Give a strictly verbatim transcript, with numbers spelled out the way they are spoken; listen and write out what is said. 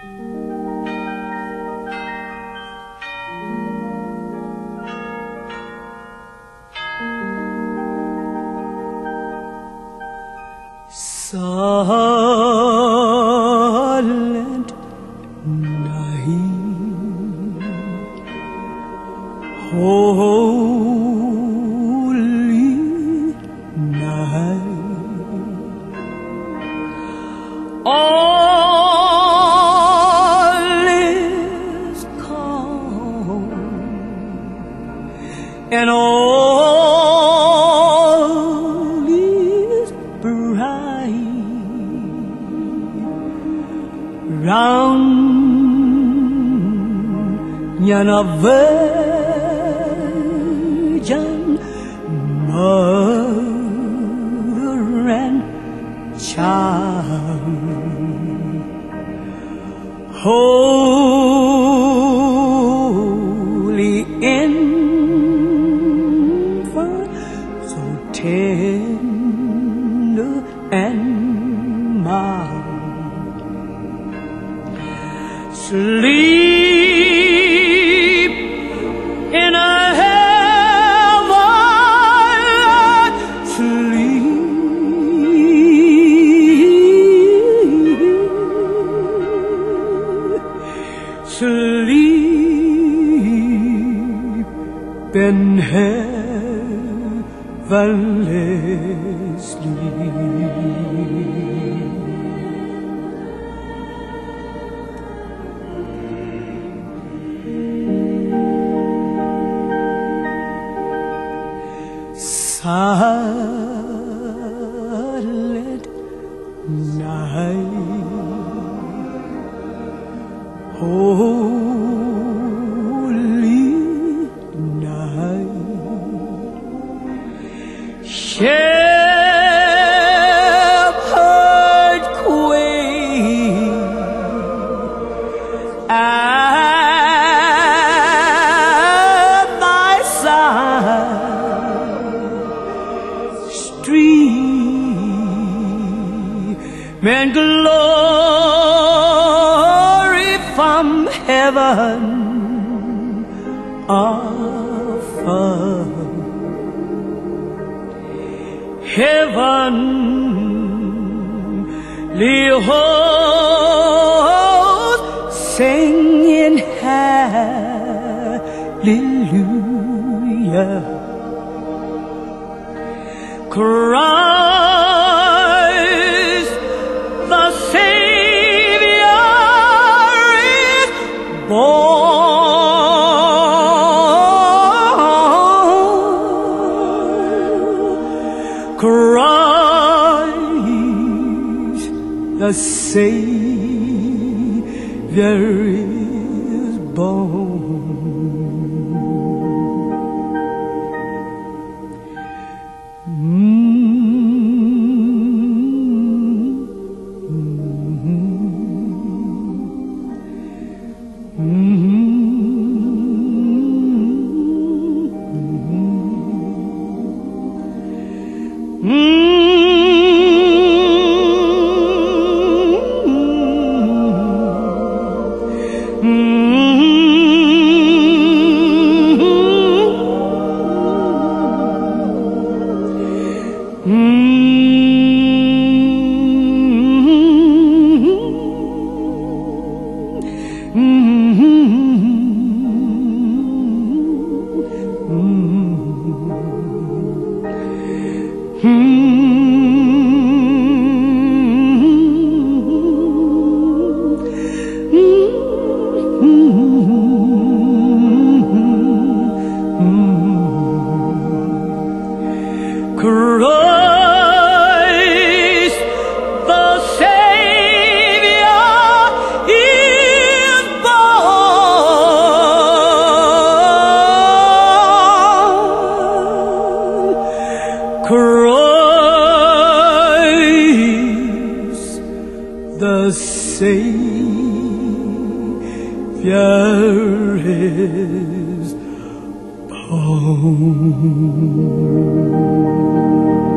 Silent night, holy night, all is calm and all is bright. Round yana virgin mother and child, holy infant, so tender and mild. Sleep in a heaven, sleep, sleep in heavenly sleep. Silent night, holy night, shepherd queen at thy side, stream and glory from heaven offer. Heavenly hosts singing hallelujah. Christ the Savior is born. Christ the Savior is born. Christ the Savior is born. Christ the Savior is born.